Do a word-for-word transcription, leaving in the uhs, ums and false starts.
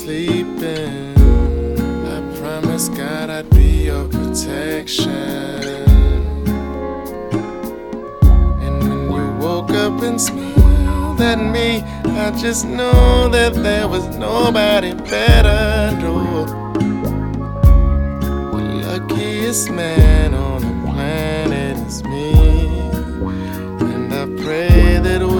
sleeping, I promised God I'd be your protection. And when you woke up and smiled at me, I just know that there was nobody better. No, the luckiest man on the planet is me. And I pray that